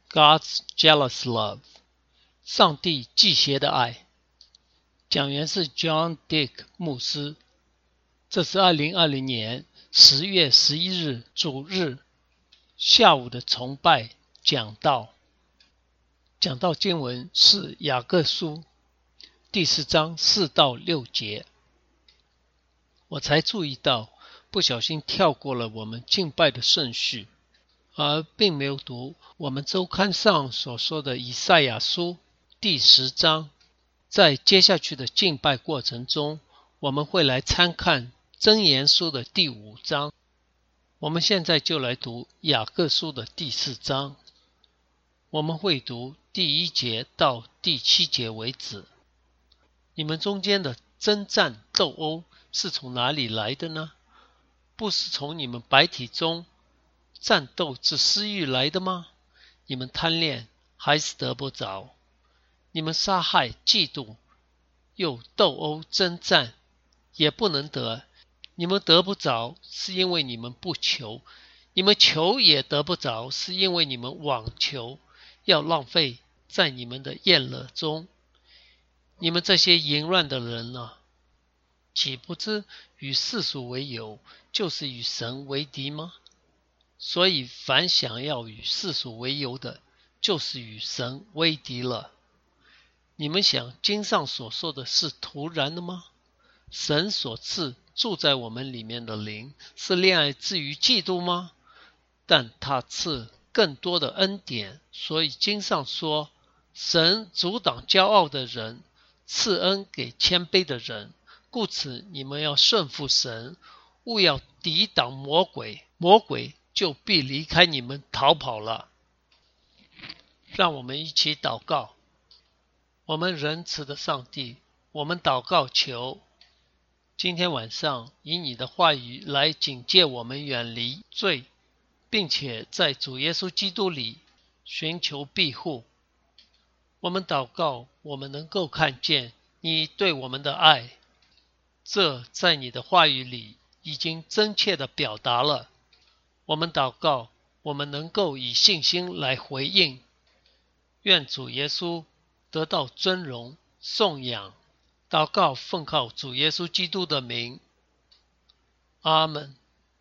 God's Jealous Love， 上帝忌邪的爱。讲员是 John Dick 牧师。这是2020年10月11日主日下午的崇拜讲道。讲道经文是雅各书第4章4到6节。我才注意到不小心跳过了我们敬拜的顺序，而并没有读我们周刊上所说的以赛亚书第10章。在接下去的敬拜过程中，我们会来参看箴言书的第5章。我们现在就来读雅各书的第4章，我们会读第1节到第7节为止。你们中间的征战斗殴是从哪里来的呢？不是从你们百体中战斗之私欲来的吗？你们贪恋还是得不着，你们杀害嫉妒又斗殴征战也不能得，你们得不着是因为你们不求，你们求也得不着是因为你们妄求，要浪费在你们的宴乐中。你们这些淫乱的人啊，岂不知与世俗为友，就是与神为敌吗？所以凡想要与世俗为友的，就是与神为敌了。你们想经上所说的是徒然的吗？神所赐住在我们里面的灵，是恋爱至于嫉妒吗？但他赐更多的恩典，所以经上说，神阻挡骄傲的人，赐恩给谦卑的人。故此你们要顺服神，勿要抵挡魔鬼，魔鬼就必离开你们逃跑了。让我们一起祷告。我们仁慈的上帝，我们祷告求今天晚上以你的话语来警戒我们远离罪，并且在主耶稣基督里寻求庇护。我们祷告我们能够看见你对我们的爱，这在你的话语里已经真切地表达了。我们祷告我们能够以信心来回应。愿主耶稣得到尊荣颂扬。祷告奉靠主耶稣基督的名，阿们。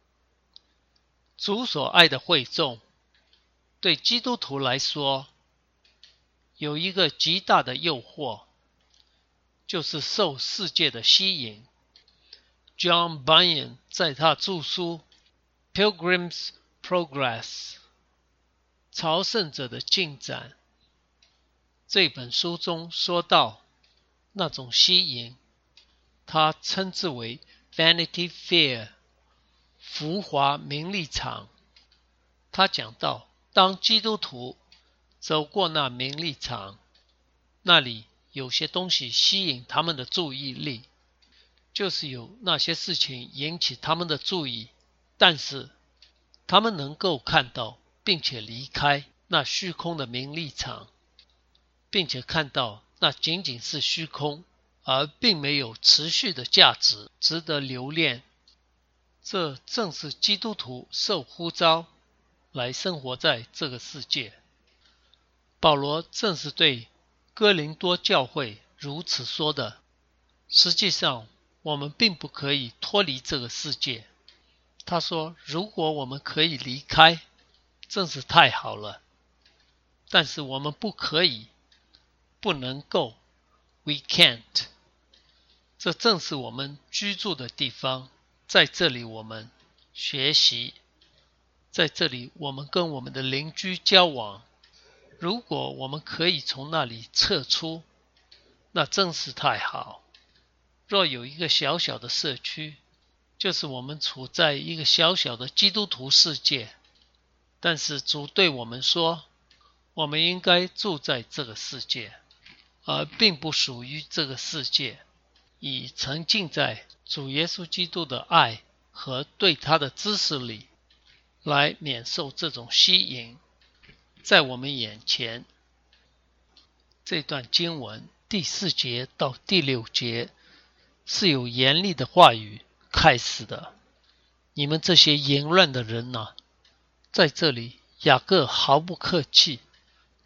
主所爱的会众，对基督徒来说，有一个极大的诱惑，就是受世界的吸引。John Bunyan 在他著书 Pilgrim's Progress 朝圣者的进展这本书中说到，那种吸引他称之为 Vanity Fair 浮华名利场。他讲到，当基督徒走过那名利场，那里有些东西吸引他们的注意力，就是有那些事情引起他们的注意，但是他们能够看到并且离开那虚空的名利场，并且看到那仅仅是虚空，而并没有持续的价值，值得留恋。这正是基督徒受呼召来生活在这个世界。保罗正是对哥林多教会如此说的。实际上我们并不可以脱离这个世界。他说，如果我们可以离开，真是太好了。但是我们不可以，不能够 We can't。 这正是我们居住的地方，在这里我们学习，在这里我们跟我们的邻居交往。如果我们可以从那里撤出，那真是太好。若有一个小小的社区，就是我们处在一个小小的基督徒世界，但是主对我们说，我们应该住在这个世界，而并不属于这个世界，以沉浸在主耶稣基督的爱和对他的知识里，来免受这种吸引。在我们眼前，这段经文第4节到第6节是有严厉的话语开始的。你们这些淫乱的人啊，在这里雅各毫不客气，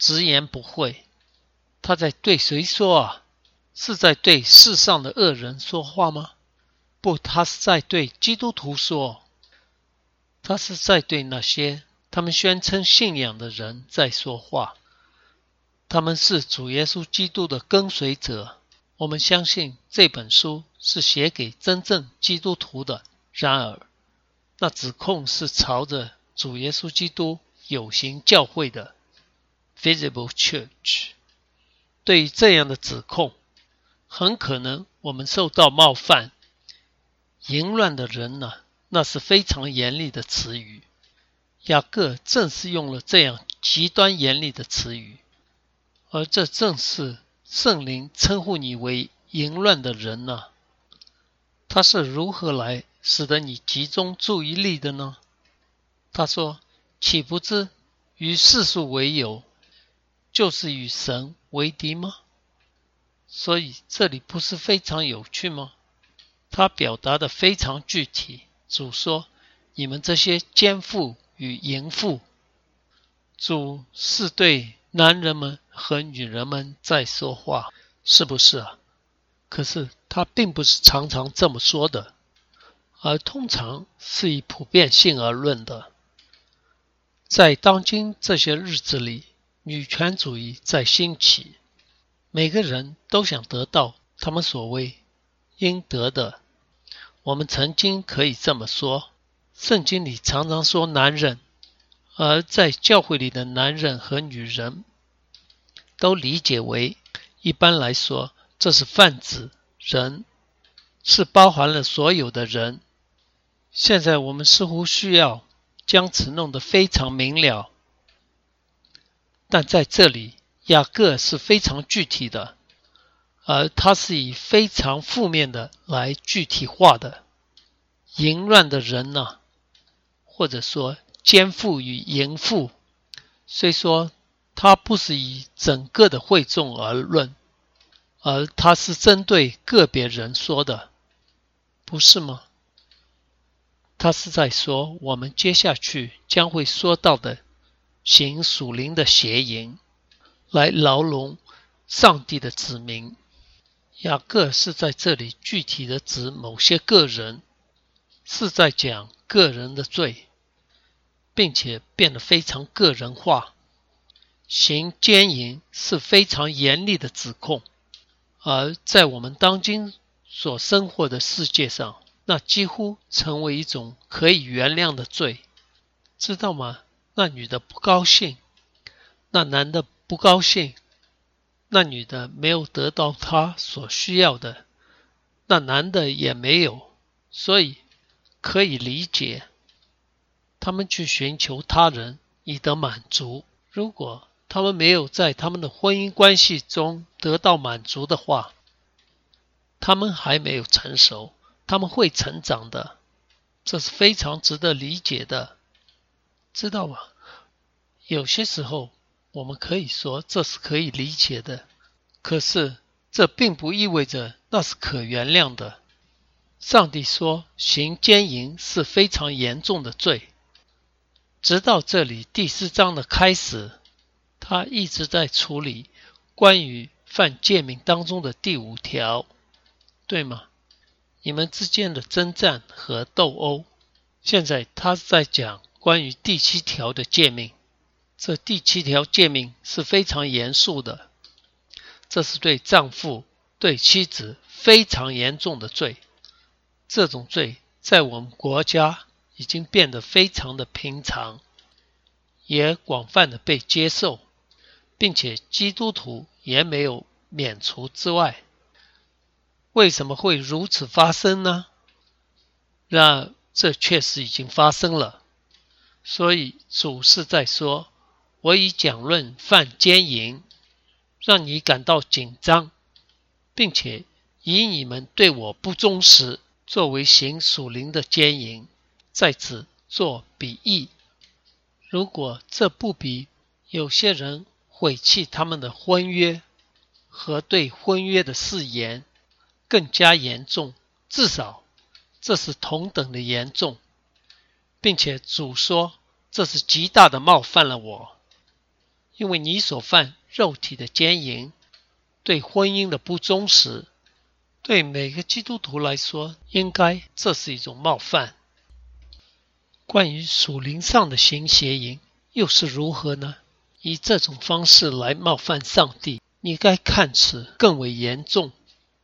直言不讳。他在对谁说啊？是在对世上的恶人说话吗？不，他是在对基督徒说。他是在对那些他们宣称信仰的人在说话。他们是主耶稣基督的跟随者。我们相信这本书是写给真正基督徒的。然而，那指控是朝着主耶稣基督有形教会的 Visible Church。对于这样的指控，很可能我们受到冒犯。淫乱的人呢，那是非常严厉的词语。雅各正是用了这样极端严厉的词语，而这正是圣灵称呼你为淫乱的人呢。他是如何来使得你集中注意力的呢？他说，岂不知与世俗为友，就是与神为敌吗？所以这里不是非常有趣吗？他表达的非常具体。主说，你们这些奸妇与淫妇。主是对男人们和女人们在说话，是不是啊？可是他并不是常常这么说的，而通常是以普遍性而论的。在当今这些日子里，女权主义在兴起，每个人都想得到他们所谓应得的。我们曾经可以这么说，圣经里常常说男人，而在教会里的男人和女人都理解为，一般来说，这是泛指人，是包含了所有的人。现在我们似乎需要将此弄得非常明了，但在这里雅各是非常具体的，而他是以非常负面的来具体化的。淫乱的人呢，或者说奸妇与淫妇，虽说他不是以整个的会众而论，而他是针对个别人说的，不是吗？他是在说我们接下去将会说到的行属灵的邪淫，来牢笼上帝的子民。雅各是在这里具体的指某些个人，是在讲个人的罪，并且变得非常个人化。行奸淫是非常严厉的指控，而在我们当今所生活的世界上，那几乎成为一种可以原谅的罪，知道吗？那女的不高兴，那男的不高兴，那女的没有得到她所需要的，那男的也没有，所以可以理解他们去寻求他人以得满足。如果他们没有在他们的婚姻关系中得到满足的话，他们还没有成熟，他们会成长的，这是非常值得理解的，知道吗？有些时候我们可以说这是可以理解的，可是这并不意味着那是可原谅的。上帝说行奸淫是非常严重的罪，直到这里第4章的开始，他一直在处理关于犯诫命当中的第5条，对吗？你们之间的征战和斗殴。现在他是在讲关于第7条的诫命。这第7条诫命是非常严肃的，这是对丈夫对妻子非常严重的罪。这种罪在我们国家已经变得非常的平常，也广泛的被接受，并且基督徒也没有免除之外。为什么会如此发生呢？然而这确实已经发生了。所以主是在说，我已讲论犯奸淫，让你感到紧张，并且以你们对我不忠实作为行属灵的奸淫，在此做比喻。如果这不比有些人毁弃他们的婚约和对婚约的誓言更加严重，至少这是同等的严重，并且主说这是极大的冒犯了我。 因为你所犯肉体的奸淫，对婚姻的不忠实，对每个基督徒来说，应该这是一种冒犯。关于属灵上的行邪淫，又是如何呢？以这种方式来冒犯上帝，你该看此更为严重。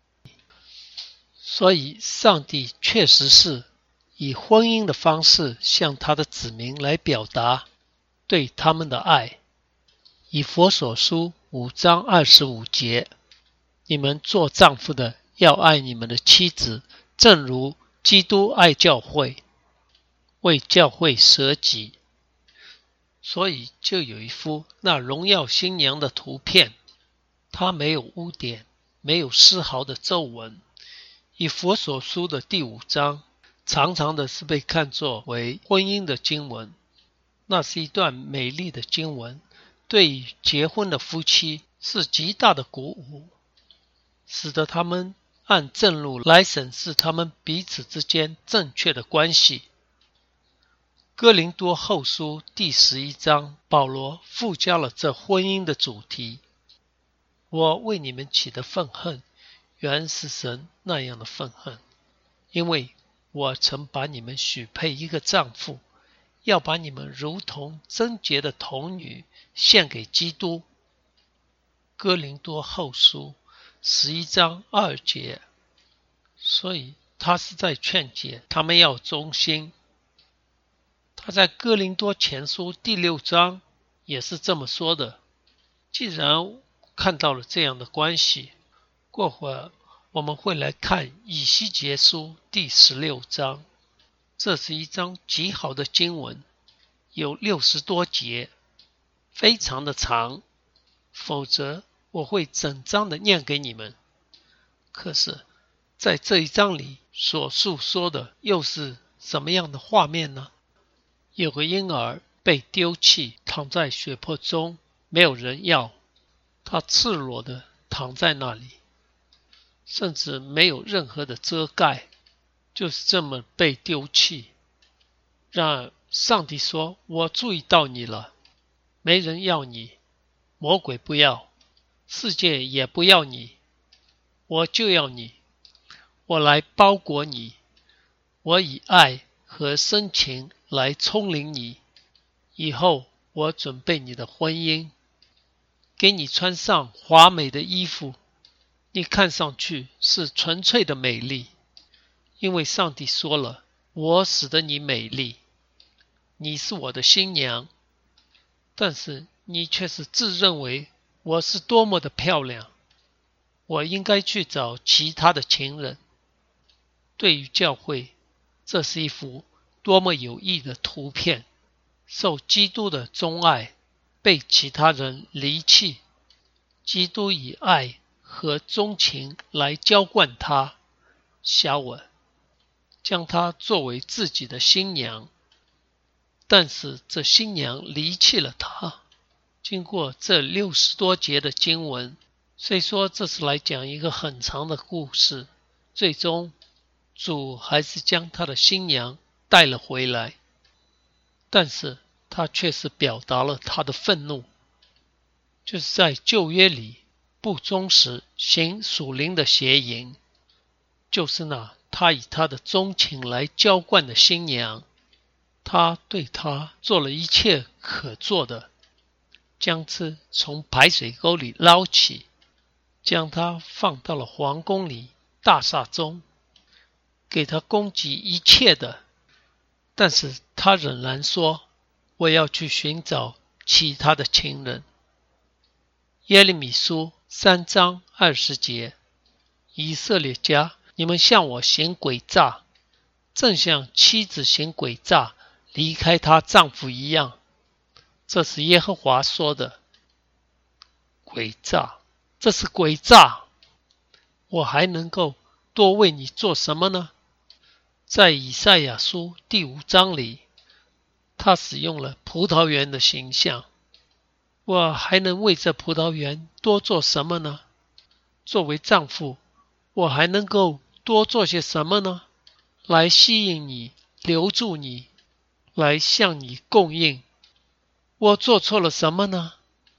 所以上帝确实是以婚姻的方式向他的子民来表达对他们的爱。以弗所书5章25节，你们做丈夫的要爱你们的妻子，正如基督爱教会，为教会舍己。所以就有一幅那荣耀新娘的图片，它没有污点，没有丝毫的皱纹。以弗所书的第5章常常的是被看作为婚姻的经文，那是一段美丽的经文，对于结婚的夫妻是极大的鼓舞，使得他们按正路来审视他们彼此之间正确的关系。哥林多后书第11章，保罗附加了这婚姻的主题。我为你们起的愤恨，原是神那样的愤恨，因为我曾把你们许配一个丈夫，要把你们如同贞洁的童女献给基督。哥林多后书11章2节。所以他是在劝解他们要忠心。他在哥林多前书第6章也是这么说的。既然看到了这样的关系，过会儿我们会来看以西结书第16章。这是一章极好的经文，有60多节，非常的长，否则我会整章的念给你们。可是在这一章里所述说的又是什么样的画面呢？有个婴儿被丢弃，躺在血泊中，没有人要，他赤裸的躺在那里，甚至没有任何的遮盖，就是这么被丢弃。然而上帝说，我注意到你了，没人要你，魔鬼不要，世界也不要你，我就要你，我来包裹你，我以爱和深情来充盈你，以后我准备你的婚姻，给你穿上华美的衣服，你看上去是纯粹的美丽，因为上帝说了，我使得你美丽，你是我的新娘。但是你却是自认为我是多么的漂亮，我应该去找其他的情人。对于教会，这是一幅多么有益的图片，受基督的钟爱，被其他人离弃，基督以爱和钟情来浇灌他，小我将他作为自己的新娘，但是这新娘离弃了他。经过这60多节的经文，虽说这是来讲一个很长的故事，最终主还是将他的新娘带了回来，但是他却是表达了他的愤怒，就是在旧约里不忠实行属灵的邪淫，就是那他以他的钟情来浇灌的新娘，他对他做了一切可做的，将之从排水沟里捞起，将他放到了皇宫里大厦中，给他供给一切的，但是他仍然说，我要去寻找其他的情人。耶利米书3章20节，以色列家，你们向我行诡诈，正像妻子行诡诈，离开她丈夫一样。这是耶和华说的。诡诈，这是诡诈，我还能够多为你做什么呢？在以赛亚书第5章里，他使用了葡萄园的形象。我还能为这葡萄园多做什么呢？作为丈夫，我还能够多做些什么呢？来吸引你，留住你，来向你供应。我做错了什么呢？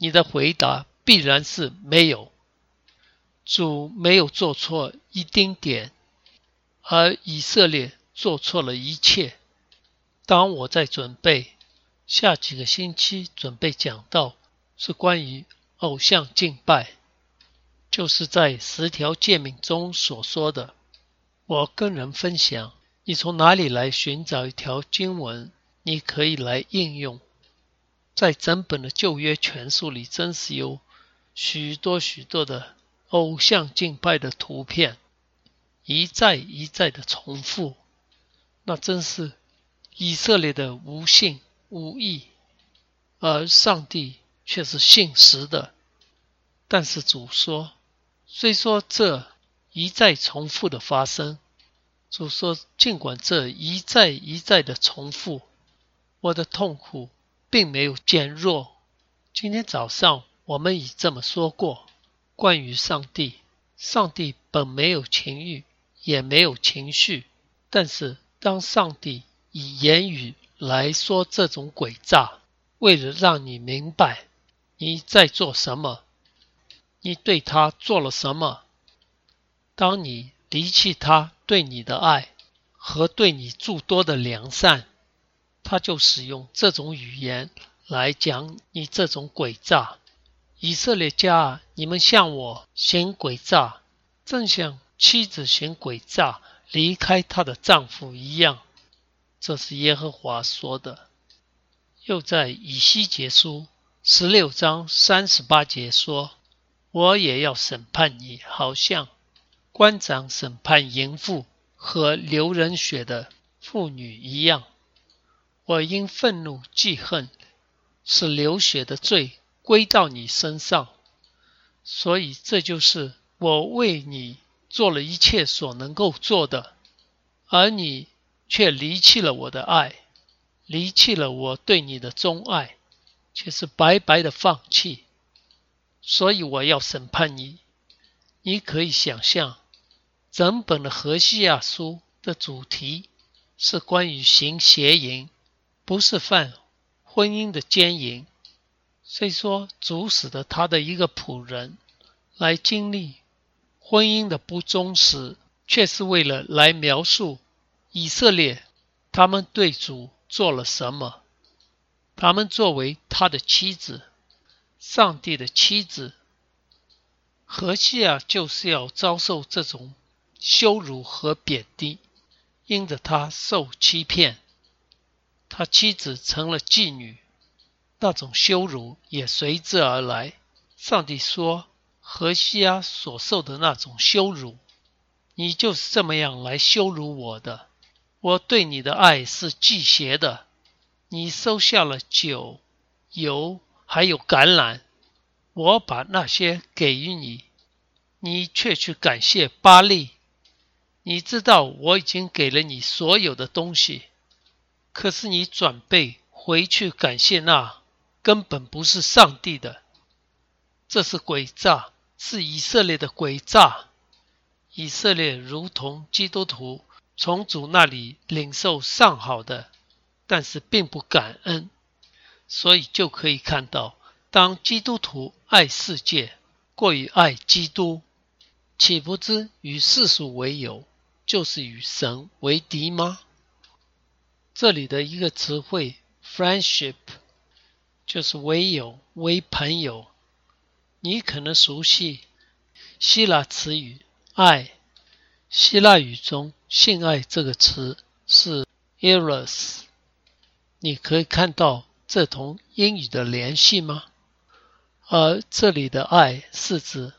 你的回答必然是没有。主没有做错一丁点，而以色列做错了一切。当我在准备下几个星期准备讲道，是关于偶像敬拜，就是在10条诫命中所说的。我跟人分享，你从哪里来寻找一条经文，你可以来应用。在整本的旧约全书里，真是有许多的偶像敬拜的图片，一再的重复，那真是以色列的无信无义，而上帝却是信实的。但是主说，虽说这一再重复的发生，主说尽管这一再的重复，我的痛苦并没有减弱。今天早上我们已这么说过，关于上帝，上帝本没有情欲，也没有情绪，但是当上帝以言语来说这种诡诈，为了让你明白你在做什么，你对他做了什么，当你离弃他对你的爱和对你诸多的良善，他就使用这种语言来讲你这种诡诈。以色列家啊，你们向我行诡诈，正像妻子行诡诈离开她的丈夫一样。这是耶和华说的。又在以西结书16章38节说，我也要审判你，好像官长审判淫妇和流人血的妇女一样。我因愤怒记恨，使流血的罪归到你身上，所以这就是我为你做了一切所能够做的，而你却离弃了我的爱，离弃了我对你的钟爱，却是白白的放弃，所以我要审判你。你可以想象，整本的何西亚书的主题是关于行邪淫，不是犯婚姻的奸淫。虽说主使得他的一个仆人来经历婚姻的不忠实，却是为了来描述以色列他们对主做了什么。他们作为他的妻子，上帝的妻子，何西亚就是要遭受这种羞辱和贬低，因着他受欺骗，他妻子成了妓女，那种羞辱也随之而来。上帝说，何西亚所受的那种羞辱，你就是这么样来羞辱我的。我对你的爱是忌邪的，你收下了酒、油还有橄榄，我把那些给予你，你却去感谢巴力。你知道我已经给了你所有的东西，可是你转背回去感谢那根本不是上帝的。这是诡诈，是以色列的诡诈。以色列如同基督徒从主那里领受上好的，但是并不感恩，所以就可以看到，当基督徒爱世界过于爱基督，岂不知与世俗为友，就是与神为敌吗？这里的一个词汇 friendship 就是为友、为朋友。你可能熟悉希腊词语爱，希腊语中性爱这个词是 eros， 你可以看到这同英语的联系吗？而这里的爱是指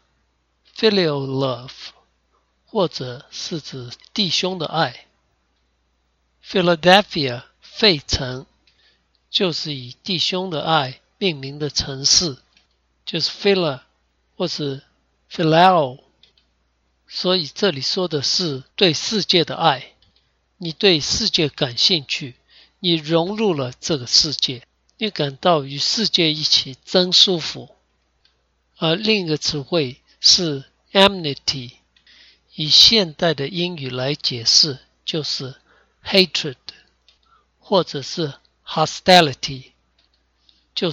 filial love， 或者是指弟兄的爱。Philadelphia 费城就是以弟兄的爱命名的城市，就是 Phila 或是 Phileo， 所以这里说的是对世界的爱。你对世界感兴趣，你融入了这个世界，你感到与世界一起真舒服。而另一个词汇是 enmity， 以现代的英语来解释就是 hatred， 或者是 hostility， 就是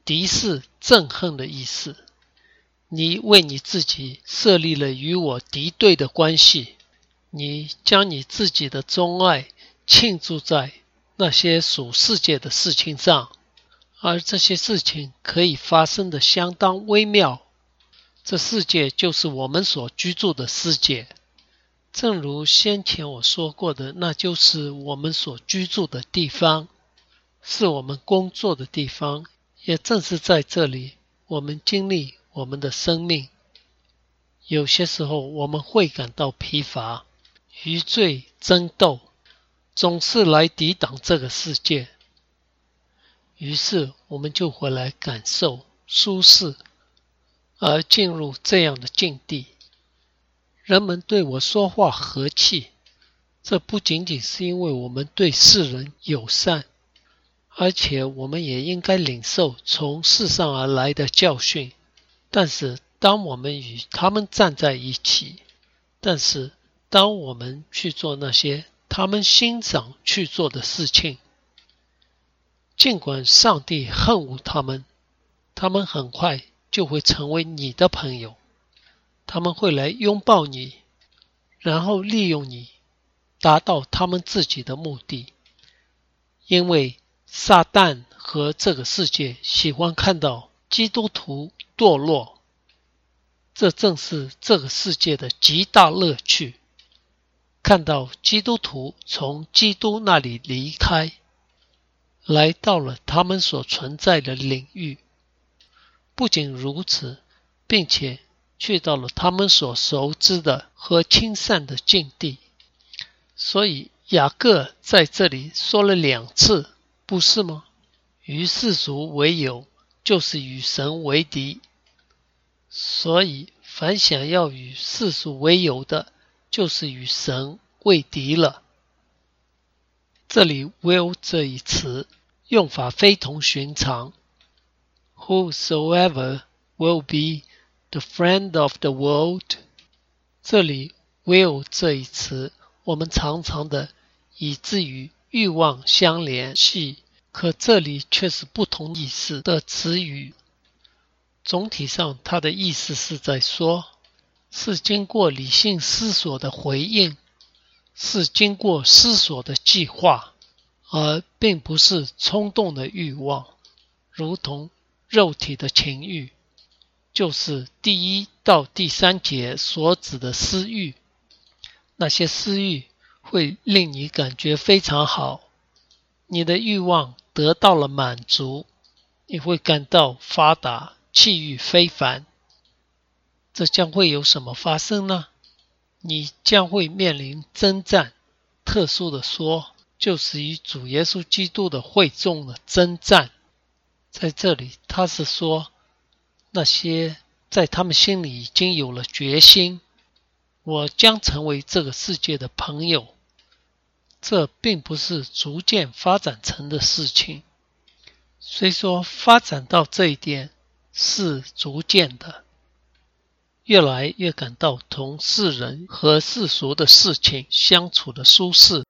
敌视、憎恨的意思。你为你自己设立了与我敌对的关系，你将你自己的钟爱倾注在那些属世界的事情上，而这些事情可以发生的相当微妙。这世界就是我们所居住的世界，正如先前我说过的，那就是我们所居住的地方，是我们工作的地方，也正是在这里，我们经历我们的生命。有些时候我们会感到疲乏，与罪争斗，总是来抵挡这个世界。于是我们就回来感受舒适，而进入这样的境地。人们对我说话和气，这不仅仅是因为我们对世人友善，而且我们也应该领受从世上而来的教训。但是当我们与他们站在一起，当我们去做那些他们欣赏去做的事情，尽管上帝恨恶他们，他们很快就会成为你的朋友。他们会来拥抱你，然后利用你，达到他们自己的目的。因为撒旦和这个世界喜欢看到基督徒堕落，这正是这个世界的极大乐趣。看到基督徒从基督那里离开，来到了他们所存在的领域。不仅如此，并且去到了他们所熟知的和亲善的境地。所以雅各在这里说了2次，不是吗？与世俗为友，就是与神为敌。所以凡想要与世俗为友的，就是与神为敌了。这里 will 这一词用法非同寻常。Whosoever will be the friend of the world， 这里 will 这一词我们常常的以至于欲望相联系，可这里却是不同意思的词语。总体上它的意思是在说，是经过理性思索的回应，是经过思索的计划，而并不是冲动的欲望，如同肉体的情欲，就是第1到第3节所指的私欲。那些私欲会令你感觉非常好，你的欲望得到了满足，你会感到发达，气欲非凡。这将会有什么发生呢？你将会面临征战，特殊的说，就是与主耶稣基督的会众的征战。在这里他是说，那些在他们心里已经有了决心，我将成为这个世界的朋友。这并不是逐渐发展成的事情，虽说发展到这一点是逐渐的，越来越感到同世人和世俗的事情相处的舒适。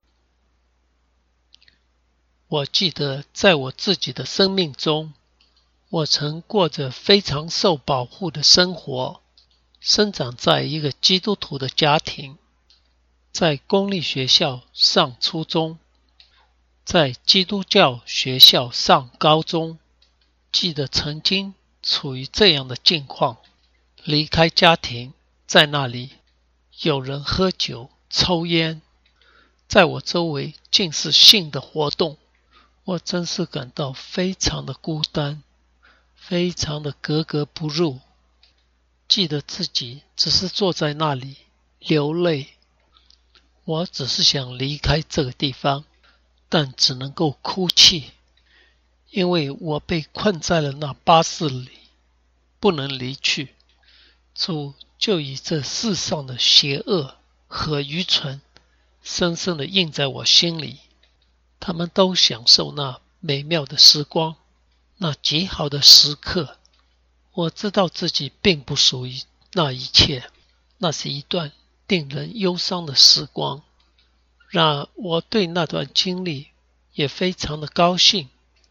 我记得在我自己的生命中，我曾过着非常受保护的生活，生长在一个基督徒的家庭，在公立学校上初中，在基督教学校上高中。记得曾经处于这样的境况，离开家庭，在那里有人喝酒抽烟，在我周围尽是性的活动，我真是感到非常的孤单，非常的格格不入。记得自己只是坐在那里流泪，我只是想离开这个地方，但只能够哭泣，因为我被困在了那巴士里，不能离去。主就以这世上的邪恶和愚蠢深深地印在我心里。他们都享受那美妙的时光，那极好的时刻。我知道自己并不属于那一切，那是一段令人忧伤的时光。然而我对那段经历也非常的高兴。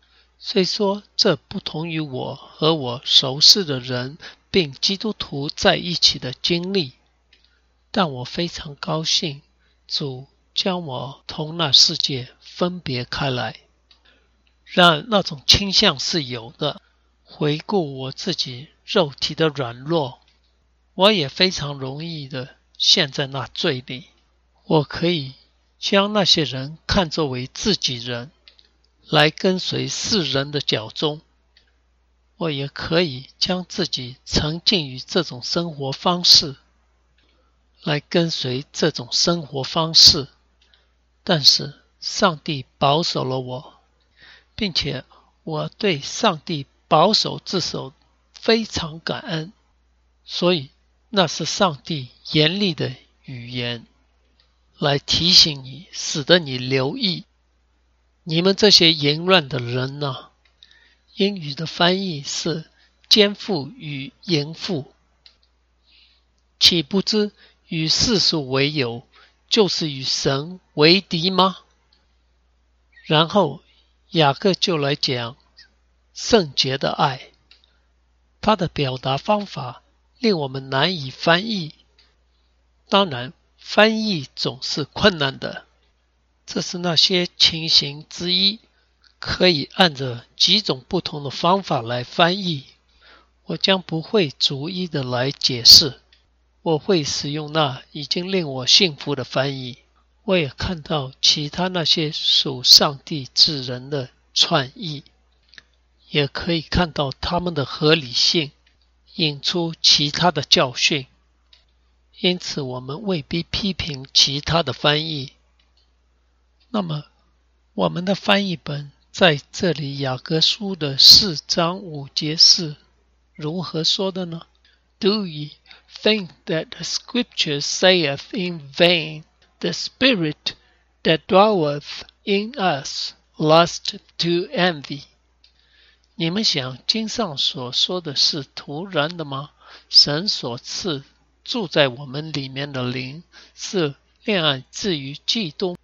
虽说这不同于我和我熟识的人并基督徒在一起的经历，但我非常高兴主将我同那世界分别开来。然而那种倾向是有的，回顾我自己肉体的软弱，我也非常容易的陷在那罪里。我可以将那些人看作为自己人，来跟随世人的脚踪。我也可以将自己沉浸于这种生活方式，来跟随这种生活方式。但是上帝保守了我，并且我对上帝保守之手非常感恩，所以那是上帝严厉的语言，来提醒你，使得你留意。你们这些淫乱的人啊，英语的翻译是奸妇与淫妇，岂不知与世俗为友，就是与神为敌吗？然后雅各就来讲圣洁的爱，他的表达方法令我们难以翻译。当然，翻译总是困难的，这是那些情形之一，可以按着几种不同的方法来翻译。我将不会逐一的来解释，我会使用那已经令我信服的翻译。我也看到其他那些属上帝之人的串译，也可以看到他们的合理性，引出其他的教训。因此我们未必批评其他的翻译。那么我们的翻译本在这里雅各书的4章5节是如何说的呢？ Do ye think that the scripture saith in vain, the spirit that dwelleth in us lust to envy? 你们想经上所说的是徒然的吗？神所赐住在我们里面的灵是恋爱至于嫉妒。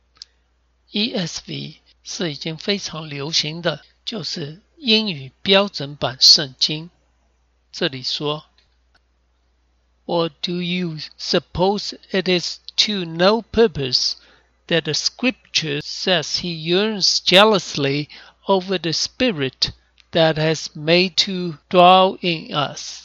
ESV 是已经非常流行的，就是英语标准版圣经。这里说 Or do you suppose it is to no purpose that the scripture says he yearns jealously over the spirit that has made to dwell in us?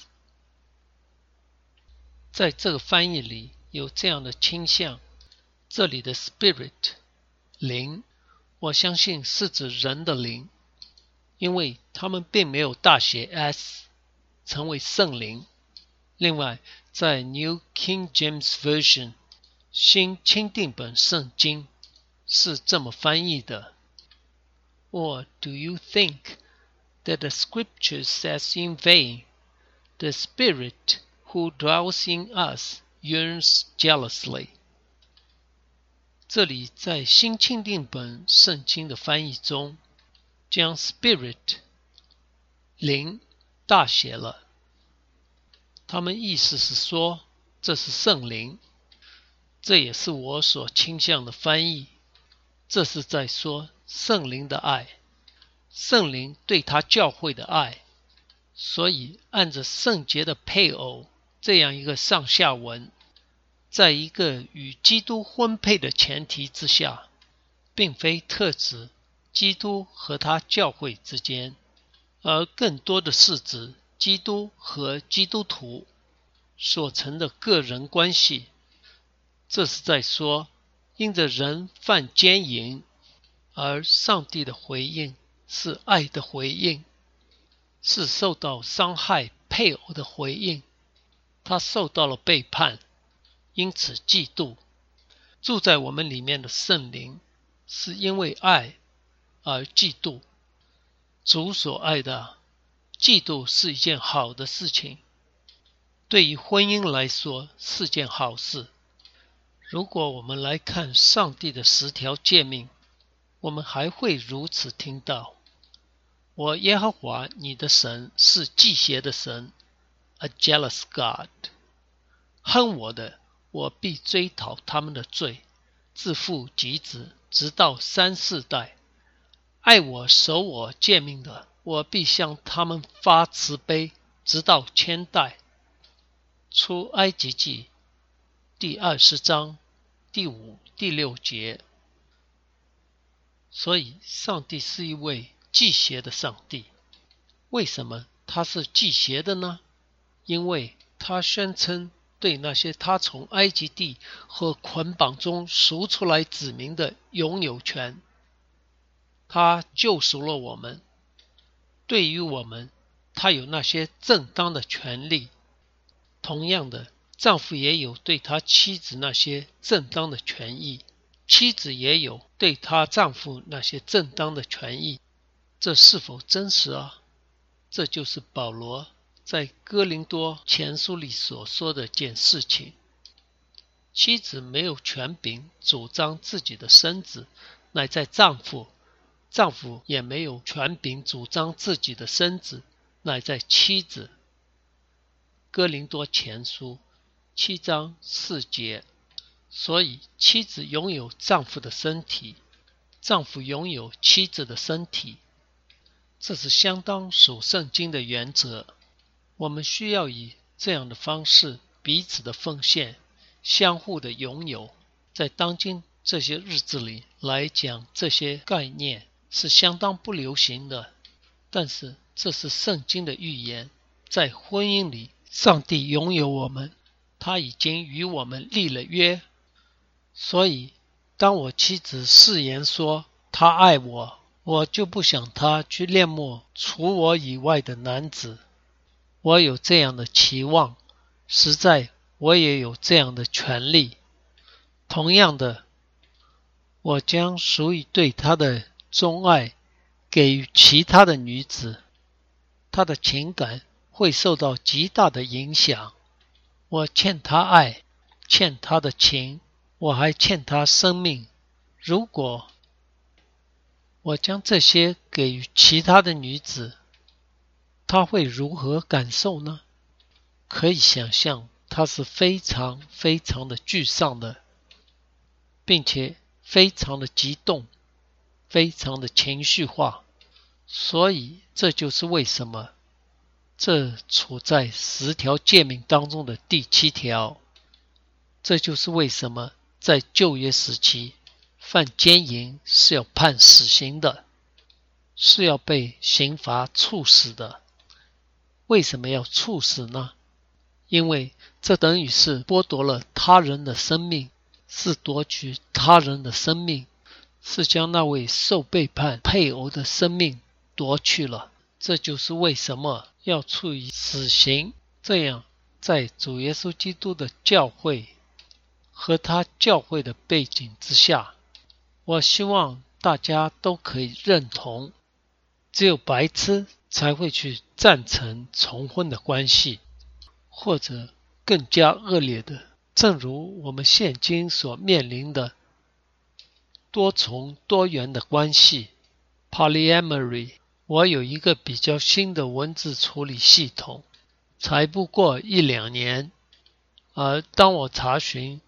在这个翻译里有这样的倾向，这里的 spirit 灵，我相信是指人的灵，因为他们并没有大写 S 成为圣灵。另外在 New King James Version 新钦定本圣经是这么翻译的。 Or do you think that the scripture says in vain, the spirit who dwells in us yearns jealously? 这里在新钦定本圣经的翻译中，将 spirit 灵大写了，他们意思是说这是圣灵，这也是我所倾向的翻译。这是在说圣灵的爱，圣灵对他教会的爱。所以按着圣洁的配偶这样一个上下文，在一个与基督婚配的前提之下，并非特指基督和他教会之间，而更多的是指基督和基督徒所成的个人关系。这是在说，因着人犯奸淫，而上帝的回应是爱的回应，是受到伤害配偶的回应。他受到了背叛，因此嫉妒。住在我们里面的圣灵是因为爱而嫉妒。主所爱的，嫉妒是一件好的事情，对于婚姻来说是件好事。如果我们来看上帝的10条诫命，我们还会如此听到：我耶和华你的神是忌邪的神， A jealous God。 恨我的，我必追讨他们的罪，自父及子，直到3、4代。 爱我守我诫命的，我必向他们发慈悲，直到千代。出埃及记第20章第5、第6节。所以上帝是一位忌邪的上帝。为什么他是忌邪的呢？因为他宣称对那些他从埃及地和捆绑中赎出来子民的拥有权。他救赎了我们，对于我们，他有那些正当的权利。同样的，丈夫也有对他妻子那些正当的权益，妻子也有对她丈夫那些正当的权益。这是否真实啊？这就是保罗在哥林多前书里所说的件事情。妻子没有权柄主张自己的身子，乃在丈夫；丈夫也没有权柄主张自己的身子，乃在妻子。哥林多前书7章4节。所以妻子拥有丈夫的身体，丈夫拥有妻子的身体，这是相当属圣经的原则。我们需要以这样的方式彼此的奉献，相互的拥有。在当今这些日子里来讲，这些概念是相当不流行的，但是这是圣经的预言。在婚姻里，上帝拥有我们，他已经与我们立了约。所以当我妻子誓言说她爱我，我就不想她去恋慕除我以外的男子。我有这样的期望，实在我也有这样的权利。同样的，我将属于对她的钟爱给予其他的女子，她的情感会受到极大的影响。我欠她爱，欠她的情，我还欠她生命。如果我将这些给予其他的女子，她会如何感受呢？可以想象，她是非常非常的沮丧的，并且非常的激动，非常的情绪化。所以这就是为什么这处在10条诫命当中的第7条。这就是为什么在旧约时期，犯奸淫是要判死刑的，是要被刑罚处死的。为什么要处死呢？因为这等于是剥夺了他人的生命，是夺取他人的生命，是将那位受背叛配偶的生命夺去了。这就是为什么要处以死刑。这样，在主耶稣基督的教会和他教会的背景之下，我希望大家都可以认同，只有白痴才会去赞成重婚的关系，或者更加恶劣的，正如我们现今所面临的多重多元的关系 Polyamory。 我有一个比较新的文字处理系统，才不过1-2年，而当我查询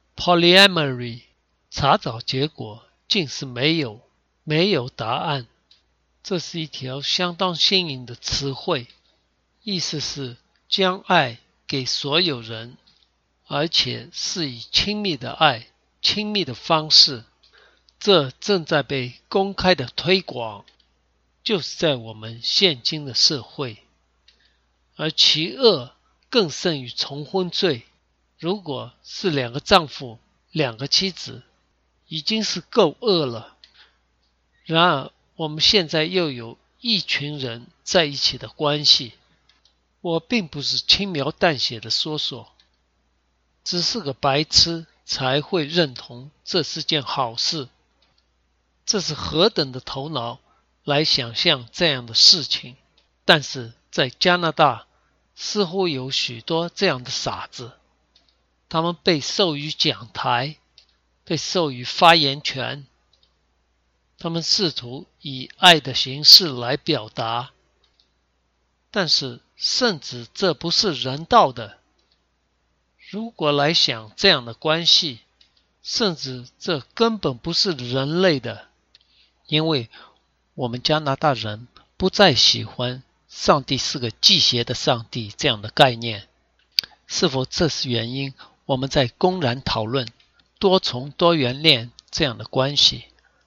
Polyamory， 查找结果竟是没有答案。这是一条相当新颖的词汇，意思是将爱给所有人，而且是以亲密的爱、亲密的方式。这正在被公开的推广，就是在我们现今的社会。而其恶更胜于重婚罪。如果是2个丈夫、2个妻子，已经是够恶了。然而我们现在又有一群人在一起的关系。我并不是轻描淡写的说，只是个白痴才会认同这是件好事。这是何等的头脑来想象这样的事情。但是在加拿大似乎有许多这样的傻子，他们被授予讲台，被授予发言权，他们试图以爱的形式来表达，但是甚至这不是人道的。如果来想这样的关系，甚至这根本不是人类的，因为我们加拿大人不再喜欢上帝是个忌邪的上帝这样的概念。是否这是原因？我们在公然讨论多重多元恋这样的关系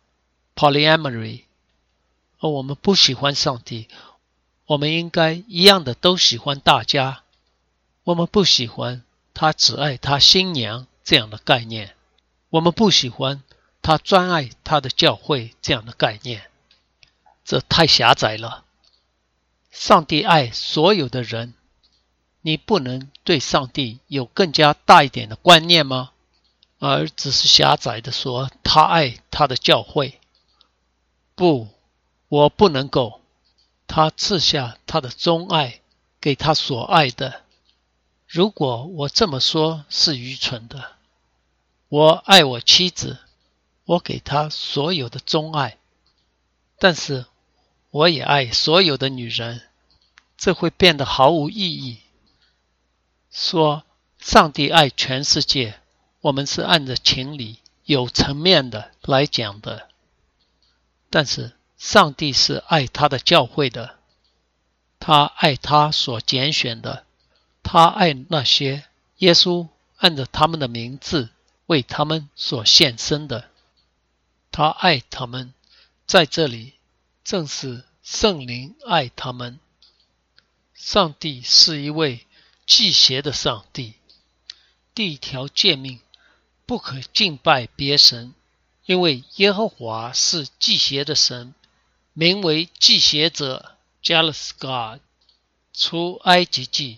polyamory， 而我们不喜欢上帝，我们应该一样的都喜欢大家。我们不喜欢他只爱他新娘这样的概念，我们不喜欢他专爱他的教会这样的概念，这太狭窄了。上帝爱所有的人，你不能对上帝有更加大一点的观念吗？而只是狭窄的说他爱他的教会。不，我不能够。他赐下他的钟爱给他所爱的。如果我这么说是愚蠢的。我爱我妻子，我给她所有的钟爱，但是我也爱所有的女人，这会变得毫无意义。说上帝爱全世界，我们是按着情理有层面的来讲的，但是上帝是爱他的教会的，他爱他所拣选的，他爱那些耶稣按着他们的名字为他们所献身的，他爱他们。在这里正是圣灵爱他们。上帝是一位忌邪的上帝。第一条诫命，不可敬拜别神，因为耶和华是忌邪的神，名为忌邪者 Jealous God。 出埃及记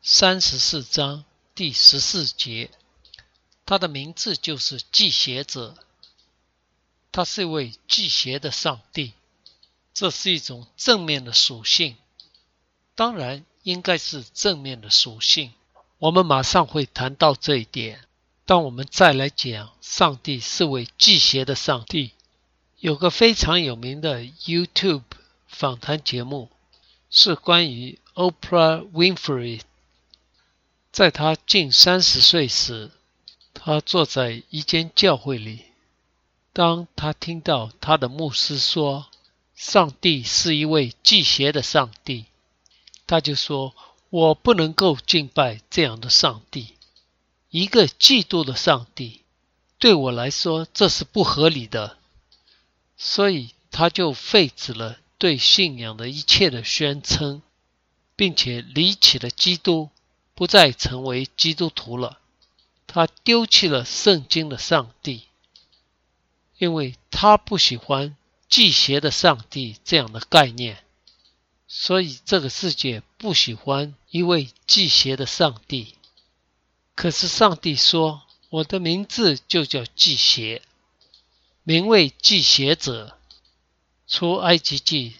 34章第14节，他的名字就是忌邪者，他是一位忌邪的上帝。这是一种正面的属性，当然应该是正面的属性，我们马上会谈到这一点。当我们再来讲上帝是位忌邪的上帝，有个非常有名的 YouTube 访谈节目，是关于 Oprah Winfrey。 在她近30岁时，她坐在一间教会里，当她听到她的牧师说上帝是一位忌邪的上帝，她就说，我不能够敬拜这样的上帝，一个嫉妒的上帝，对我来说这是不合理的。所以他就废止了对信仰的一切的宣称，并且离弃了基督，不再成为基督徒了。他丢弃了圣经的上帝，因为他不喜欢忌邪的上帝这样的概念，所以这个世界不喜欢一位忌邪的上帝。可是上帝说，我的名字就叫忌邪，名为忌邪者。出埃及记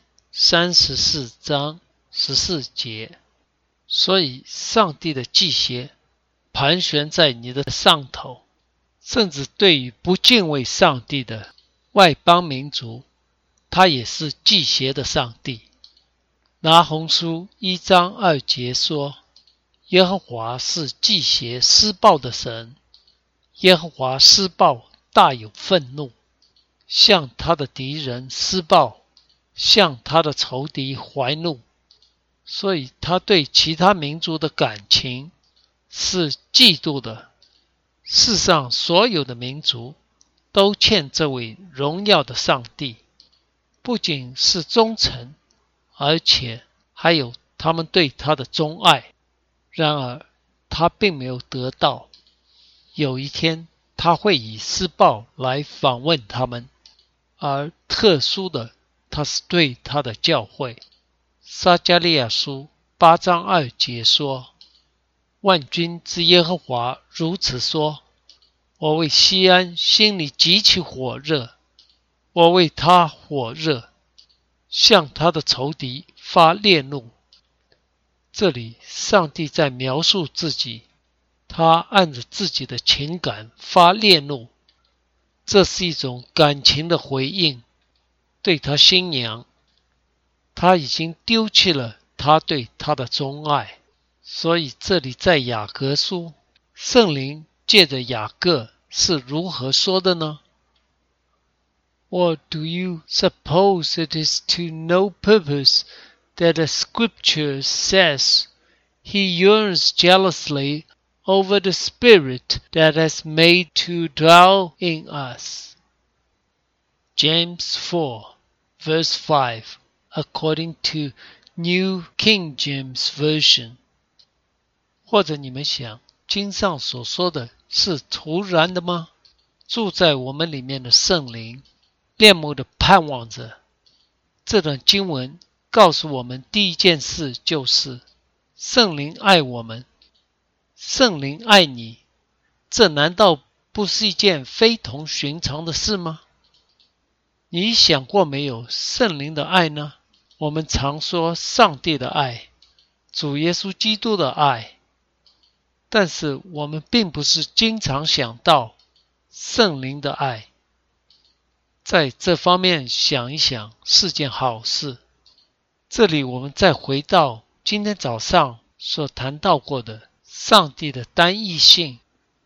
34章14节。所以上帝的忌邪盘旋在你的上头，甚至对于不敬畏上帝的外邦民族，他也是忌邪的上帝。拿鸿书1章2节说，耶和华是忌邪施暴的神，耶和华施暴大有愤怒，向他的敌人施暴，向他的仇敌怀怒。所以他对其他民族的感情是嫉妒的。世上所有的民族都欠这位荣耀的上帝，不仅是忠诚，而且还有他们对他的钟爱。然而他并没有得到，有一天他会以施暴来访问他们，而特殊的他是对他的教会。撒迦利亚书8章2节说，万军之耶和华如此说，我为西安心里极其火热，我为他火热，向他的仇敌发烈怒。这里上帝在描述自己，他按着自己的情感发烈怒，这是一种感情的回应。对他新娘，他已经丢弃了他对他的钟爱。所以这里在雅各书，圣灵借着雅各是如何说的呢？ Or do you suppose it is to no purpose that the Scripture says He yearns jealously over the Spirit that has made to dwell in us? James 4, verse 5, according to New King James Version. 或者你们想，经上所说的是突然的吗？住在我们里面的圣灵恋慕的盼望着。这段经文告诉我们第一件事就是圣灵爱我们，圣灵爱你，这难道不是一件非同寻常的事吗？你想过没有圣灵的爱呢？我们常说上帝的爱，主耶稣基督的爱，但是我们并不是经常想到圣灵的爱。在这方面想一想是件好事。这里我们再回到今天早上所谈到过的上帝的单一性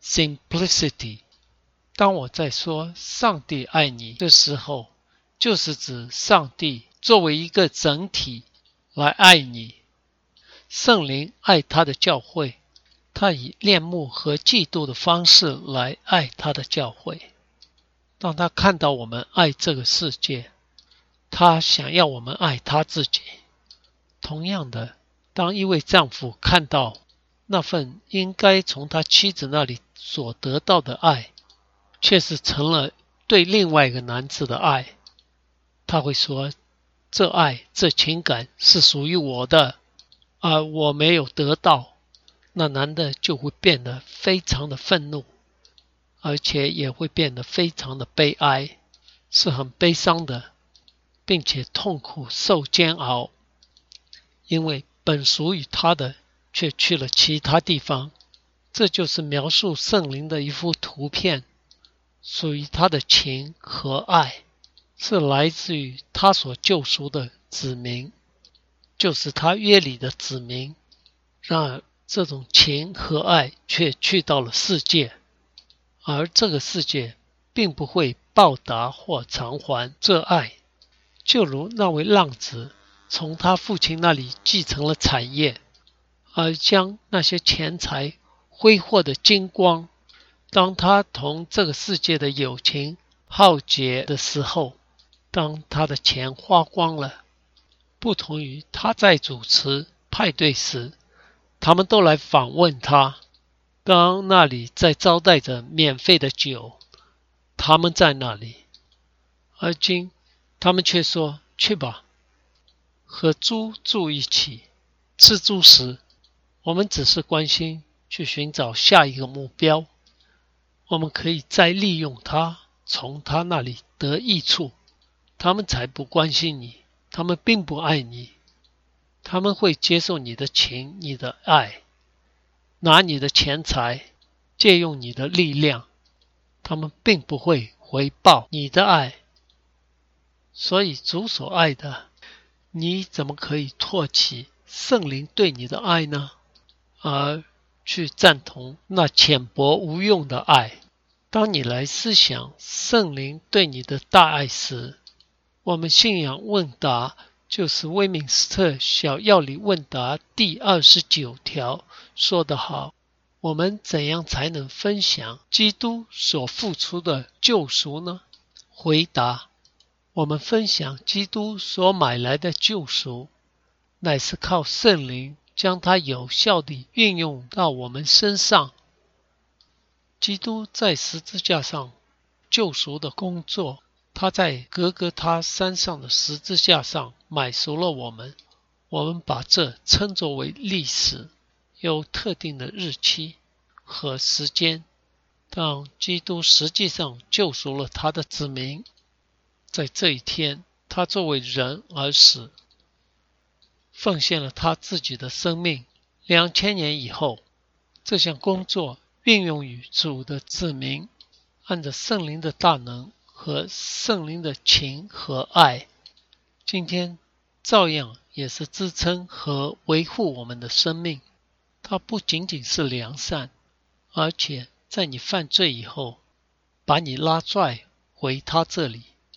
simplicity。 当我在说上帝爱你的时候，就是指上帝作为一个整体来爱你。圣灵爱他的教会，他以恋慕和嫉妒的方式来爱他的教会。当他看到我们爱这个世界，他想要我们爱他自己。同样的，当一位丈夫看到那份应该从他妻子那里所得到的爱，却是成了对另外一个男子的爱，他会说，这爱这情感是属于我的，而我没有得到。那男的就会变得非常的愤怒，而且也会变得非常的悲哀，是很悲伤的，并且痛苦受煎熬，因为本属于他的却去了其他地方。这就是描述圣灵的一幅图片，属于他的情和爱是来自于他所救赎的子民，就是他约里的子民。然而这种情和爱却去到了世界，而这个世界并不会报答或偿还这爱。就如那位浪子从他父亲那里继承了产业，而将那些钱财挥霍的精光，当他同这个世界的友情耗竭的时候，当他的钱花光了，不同于他在主持派对时，他们都来访问他，当那里在招待着免费的酒，他们在那里。而今他们却说，去吧，和猪住一起，吃猪食。我们只是关心去寻找下一个目标，我们可以再利用他，从他那里得益处。他们才不关心你，他们并不爱你，他们会接受你的情，你的爱，拿你的钱财，借用你的力量，他们并不会回报你的爱。所以主所爱的，你怎么可以唾弃圣灵对你的爱呢？而去赞同那浅薄无用的爱。当你来思想圣灵对你的大爱时，我们信仰问答就是威敏斯特小要理问答第29条说得好，我们怎样才能分享基督所付出的救赎呢？回答，我们分享基督所买来的救赎，乃是靠圣灵将它有效地运用到我们身上。基督在十字架上救赎的工作，他在格格他山上的十字架上买赎了我们。我们把这称作为历史，有特定的日期和时间。当基督实际上救赎了他的子民，在这一天，他作为人而死，奉献了他自己的生命。2000年以后，这项工作运用于主的子民，按着圣灵的大能和圣灵的情和爱，今天照样也是支撑和维护我们的生命。它不仅仅是良善，而且在你犯罪以后，把你拉拽回他这里，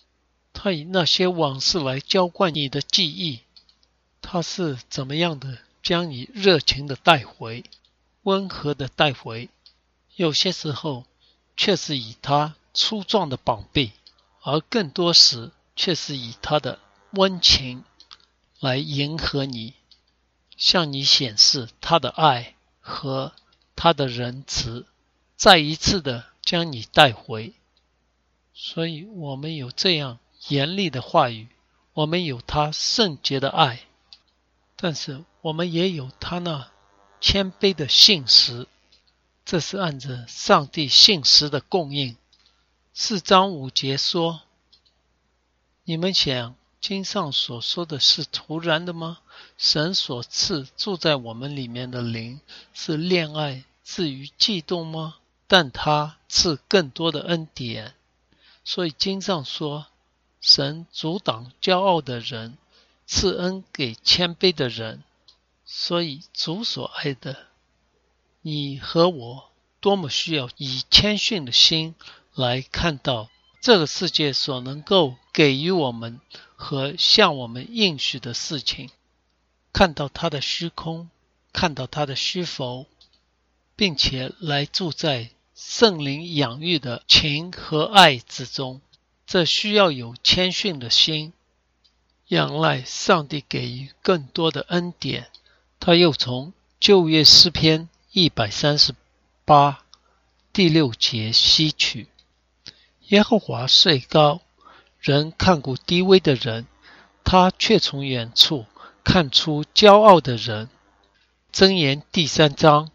他以那些往事来浇灌你的记忆，他是怎么样的将你热情的带回，温和的带回，有些时候却是以他粗壮的膀臂，而更多时却是以他的温情来迎合你，向你显示他的爱和他的仁慈，再一次的将你带回。所以我们有这样严厉的话语，我们有他圣洁的爱，但是我们也有他那谦卑的信实，这是按着上帝信实的供应。4章5节说，你们想经上所说的是突然的吗？神所赐住在我们里面的灵是恋爱至于嫉妒吗？但他赐更多的恩典。所以经上说，神阻挡骄傲的人，赐恩给谦卑的人。所以主所爱的，你和我多么需要以谦逊的心来看到这个世界所能够给予我们和向我们应许的事情，看到它的虚空，看到它的虚浮，并且来住在圣灵养育的情和爱之中。这需要有谦逊的心，仰赖上帝给予更多的恩典。他又从旧约诗篇138第6节吸取，耶和华虽高，人看顾低微的人，他却从远处看出骄傲的人。箴言第3章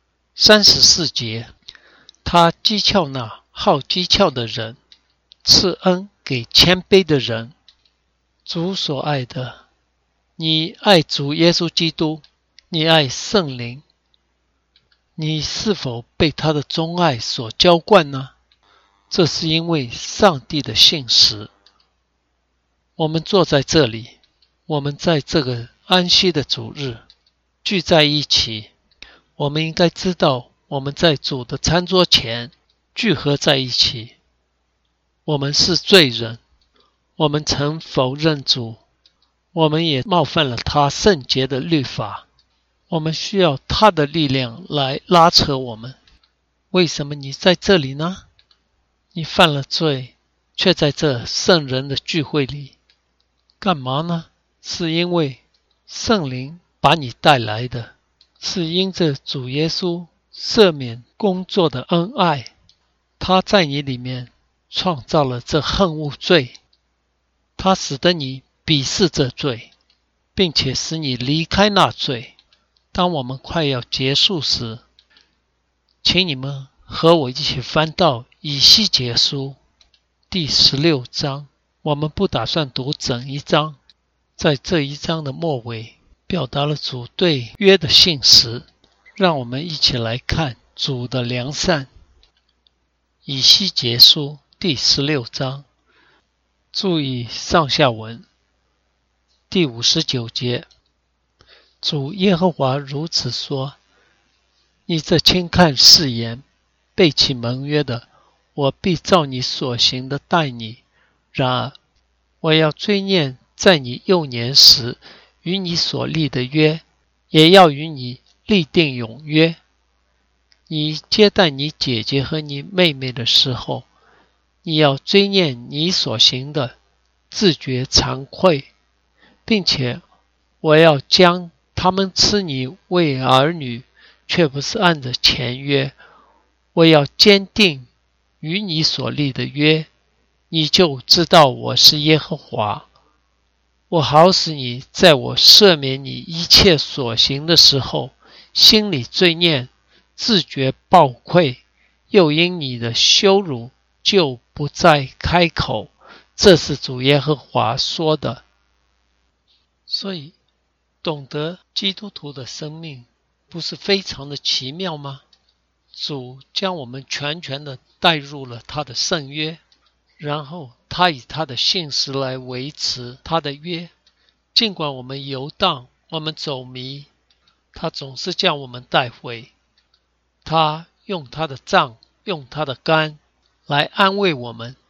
34节，他讥诮那好讥诮的人，赐恩给谦卑的人。主所爱的，你爱主耶稣基督，你爱圣灵，你是否被他的钟爱所浇灌呢？这是因为上帝的信实。我们坐在这里，我们在这个安息的主日聚在一起，我们应该知道我们在主的餐桌前聚合在一起。我们是罪人，我们曾否认主，我们也冒犯了他圣洁的律法，我们需要他的力量来拉扯我们。为什么你在这里呢？你犯了罪，却在这圣人的聚会里，干嘛呢？是因为圣灵把你带来的，是因着主耶稣赦免工作的恩爱，他在你里面创造了这恨恶罪，他使得你鄙视这罪，并且使你离开那罪。当我们快要结束时，请你们和我一起翻到以西结书第16章。我们不打算读整一章，在这一章的末尾表达了主对约的信实。让我们一起来看主的良善。以西结书第16章，注意上下文。第59节，主耶和华如此说，你这轻看誓言，背弃盟约的，我必照你所行的待你。然而我要追念在你幼年时与你所立的约，也要与你立定永约。你接待你姐姐和你妹妹的时候，你要追念你所行的，自觉惭愧，并且我要将他们赐你为儿女，却不是按着前约。我要坚定与你所立的约，你就知道我是耶和华。我好使你在我赦免你一切所行的时候，心里罪念，自觉抱愧，又因你的羞辱就不再开口。这是主耶和华说的。所以懂得基督徒的生命不是非常的奇妙吗？主将我们全权的带入了他的圣约，然后他以他的信实来维持他的约。尽管我们游荡，我们走迷，他总是将我们带回。他用他的杖，用他的竿来安慰我们，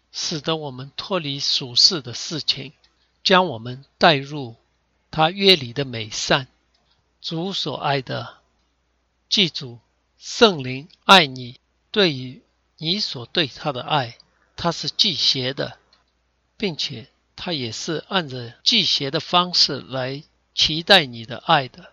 使得我们脱离属世的事情，将我们带入他约里的美善。主所爱的，记住，圣灵爱你，对于你所对他的爱，他是忌邪的，并且他也是按着忌邪的方式来期待你的爱的。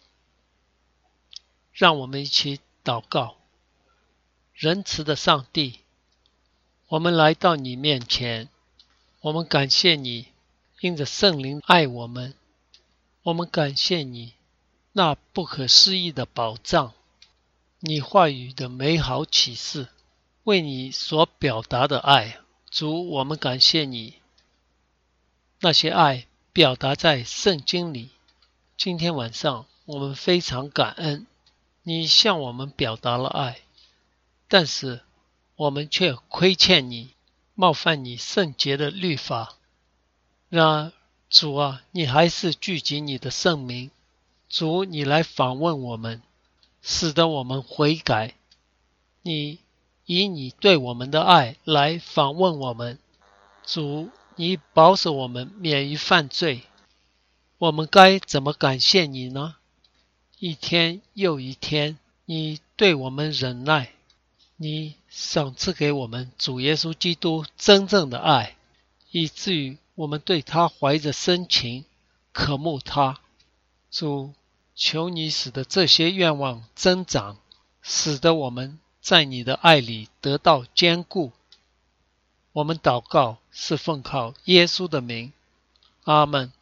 让我们一起祷告。仁慈的上帝，我们来到你面前，我们感谢你，因着圣灵爱我们，我们感谢你那不可思议的宝藏，你话语的美好启示，为你所表达的爱。主，我们感谢你，那些爱表达在圣经里。今天晚上我们非常感恩，你向我们表达了爱，但是我们却亏欠你，冒犯你圣洁的律法。然而主啊，你还是聚集你的圣名。主，你来访问我们，使得我们悔改。你以你对我们的爱来访问我们。主，你保守我们免于犯罪。我们该怎么感谢你呢？一天又一天，你对我们忍耐，你赏赐给我们主耶稣基督真正的爱，以至于我们对他怀着深情，渴慕他。主，求你使得这些愿望增长，使得我们在你的爱里得到坚固。我们祷告是奉靠耶稣的名，阿们。